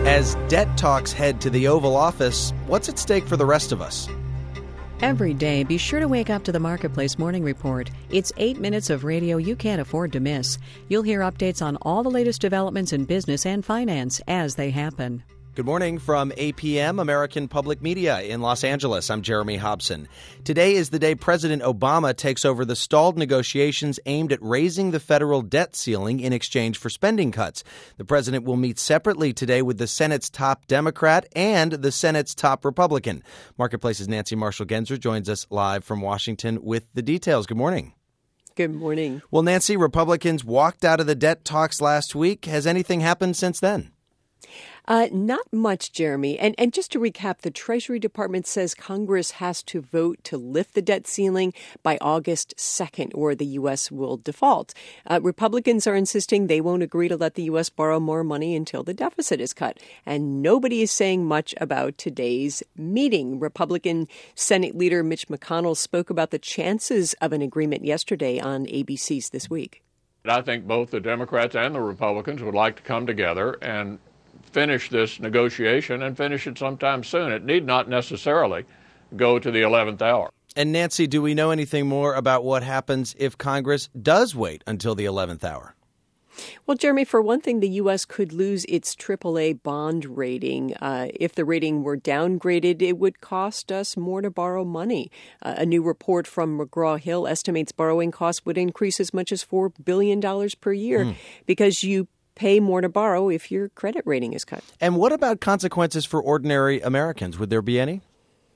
As debt talks head to the Oval Office, what's at stake for the rest of us? Every day, be sure to wake up to the Marketplace Morning Report. It's 8 minutes of radio you can't afford to miss. You'll hear updates on all the latest developments in business and finance as they happen. Good morning from APM, American Public Media in Los Angeles. I'm Jeremy Hobson. Today is the day President Obama takes over the stalled negotiations aimed at raising the federal debt ceiling in exchange for spending cuts. The president will meet separately today with the Senate's top Democrat and the Senate's top Republican. Marketplace's Nancy Marshall-Genzer joins us live from Washington with the details. Good morning. Good morning. Well, Nancy, Republicans walked out of the debt talks last week. Has anything happened since then? Not much, Jeremy. And just to recap, the Treasury Department says Congress has to vote to lift the debt ceiling by August 2nd, or the U.S. will default. Republicans are insisting they won't agree to let the U.S. borrow more money until the deficit is cut. And nobody is saying much about today's meeting. Republican Senate Leader Mitch McConnell spoke about the chances of an agreement yesterday on ABC's This Week. I think both the Democrats and the Republicans would like to come together and finish this negotiation and finish it sometime soon. It need not necessarily go to the 11th hour. And Nancy, do we know anything more about what happens if Congress does wait until the 11th hour? Well, Jeremy, for one thing, the U.S. could lose its AAA bond rating. If the rating were downgraded, it would cost us more to borrow money. A new report from McGraw-Hill estimates borrowing costs would increase as much as $4 billion per year because you pay more to borrow if your credit rating is cut. And what about consequences for ordinary Americans? Would there be any?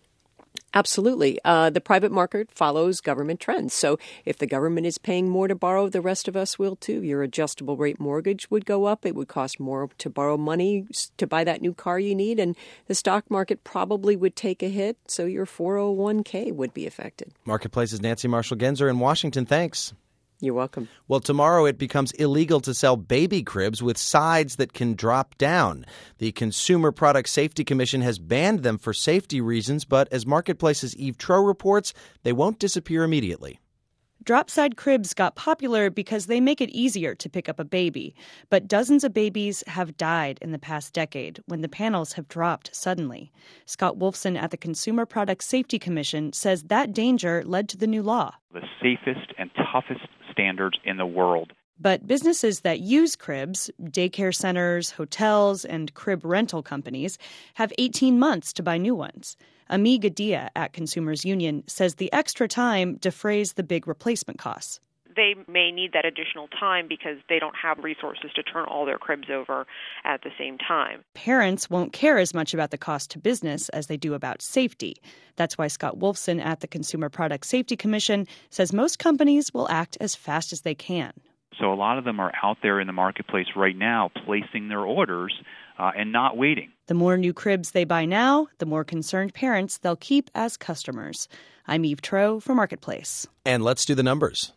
Absolutely. The private market follows government trends. So if the government is paying more to borrow, the rest of us will too. Your adjustable rate mortgage would go up. It would cost more to borrow money to buy that new car you need. And the stock market probably would take a hit. So your 401k would be affected. Marketplace's Nancy Marshall-Genzer in Washington. Thanks. You're welcome. Well, tomorrow it becomes illegal to sell baby cribs with sides that can drop down. The Consumer Product Safety Commission has banned them for safety reasons, but as Marketplace's Eve Troeh reports, they won't disappear immediately. Drop-side cribs got popular because they make it easier to pick up a baby. But dozens of babies have died in the past decade when the panels have dropped suddenly. Scott Wolfson at the Consumer Product Safety Commission says that danger led to the new law. The safest and toughest standards in the world. But businesses that use cribs, daycare centers, hotels, and crib rental companies, have 18 months to buy new ones. Ami Gadia at Consumers Union says the extra time defrays the big replacement costs. They may need that additional time because they don't have resources to turn all their cribs over at the same time. Parents won't care as much about the cost to business as they do about safety. That's why Scott Wolfson at the Consumer Product Safety Commission says most companies will act as fast as they can. So a lot of them are out there in the marketplace right now placing their orders and not waiting. The more new cribs they buy now, the more concerned parents they'll keep as customers. I'm Eve Troeh for Marketplace. And let's do the numbers.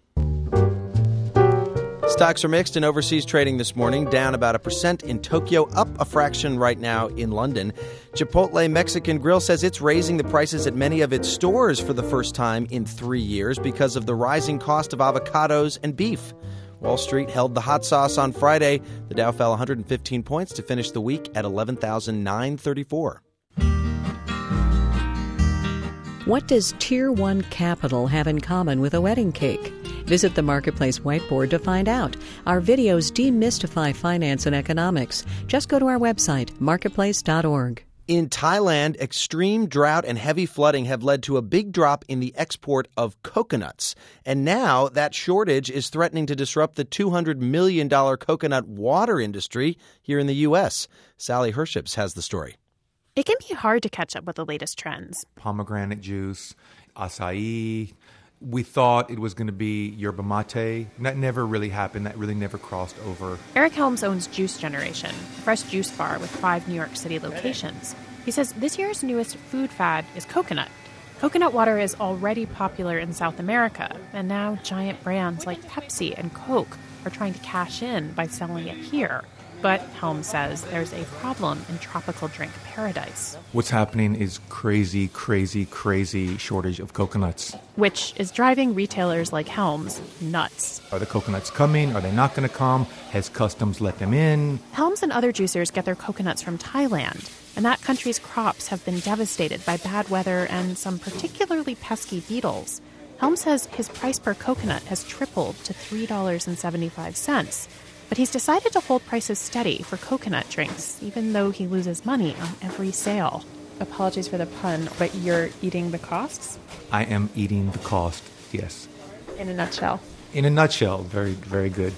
Stocks are mixed in overseas trading this morning, down about 1% in Tokyo, up a fraction right now in London. Chipotle Mexican Grill says it's raising the prices at many of its stores for the first time in 3 years because of the rising cost of avocados and beef. Wall Street held the hot sauce on Friday. The Dow fell 115 points to finish the week at 11,934. What does Tier 1 capital have in common with a wedding cake? Visit the Marketplace whiteboard to find out. Our videos demystify finance and economics. Just go to our website, marketplace.org. In Thailand, extreme drought and heavy flooding have led to a big drop in the export of coconuts. And now that shortage is threatening to disrupt the $200 million coconut water industry here in the U.S. Sally Herships has the story. It can be hard to catch up with the latest trends. Pomegranate juice, acai. We thought it was going to be yerba mate. That never really happened. That really never crossed over. Eric Helms owns Juice Generation, a fresh juice bar with 5 New York City locations. He says this year's newest food fad is coconut. Coconut water is already popular in South America, and now giant brands like Pepsi and Coke are trying to cash in by selling it here. But Helms says there's a problem in tropical drink paradise. What's happening is crazy shortage of coconuts. Which is driving retailers like Helms nuts. Are the coconuts coming? Are they not going to come? Has customs let them in? Helms and other juicers get their coconuts from Thailand, and that country's crops have been devastated by bad weather and some particularly pesky beetles. Helms says his price per coconut has tripled to $3.75. But he's decided to hold prices steady for coconut drinks, even though he loses money on every sale. Apologies for the pun, but you're eating the costs? I am eating the cost, yes. In a nutshell. In a nutshell, very, very good.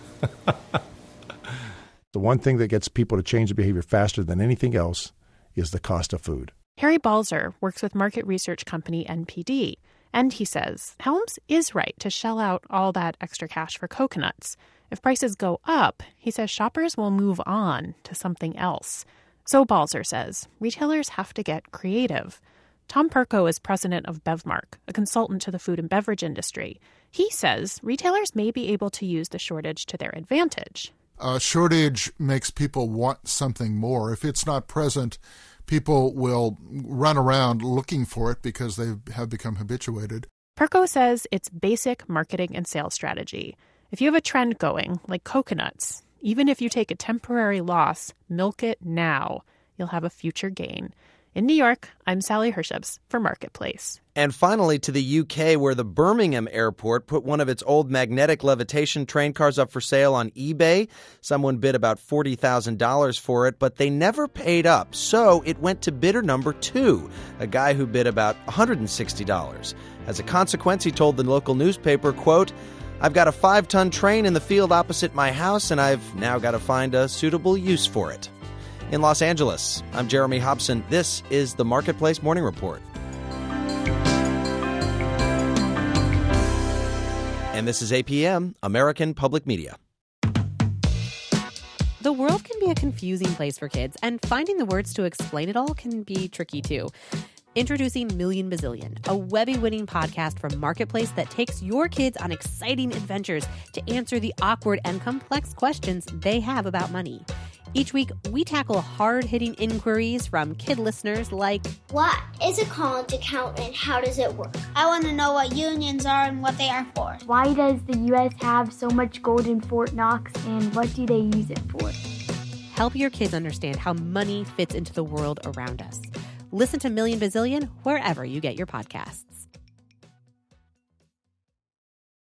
The one thing that gets people to change their behavior faster than anything else is the cost of food. Harry Balzer works with market research company NPD, and he says Helms is right to shell out all that extra cash for coconuts. If prices go up, he says shoppers will move on to something else. So Balzer says retailers have to get creative. Tom Perko is president of Bevmark, a consultant to the food and beverage industry. He says retailers may be able to use the shortage to their advantage. A shortage makes people want something more. If it's not present, people will run around looking for it because they have become habituated. Perko says it's basic marketing and sales strategy. If you have a trend going, like coconuts, even if you take a temporary loss, milk it now. You'll have a future gain. In New York, I'm Sally Herships for Marketplace. And finally to the UK, where the Birmingham airport put one of its old magnetic levitation train cars up for sale on eBay. Someone bid about $40,000 for it, but they never paid up. So it went to bidder number 2, a guy who bid about $160. As a consequence, he told the local newspaper, quote, "I've got a 5-ton train in the field opposite my house, and I've now got to find a suitable use for it." In Los Angeles, I'm Jeremy Hobson. This is the Marketplace Morning Report. And this is APM, American Public Media. The world can be a confusing place for kids, and finding the words to explain it all can be tricky too. Introducing Million Bazillion, a Webby-winning podcast from Marketplace that takes your kids on exciting adventures to answer the awkward and complex questions they have about money. Each week, we tackle hard-hitting inquiries from kid listeners like, what is a college account and how does it work? I want to know what unions are and what they are for. Why does the U.S. have so much gold in Fort Knox, and what do they use it for? Help your kids understand how money fits into the world around us. Listen to Million Bazillion wherever you get your podcasts.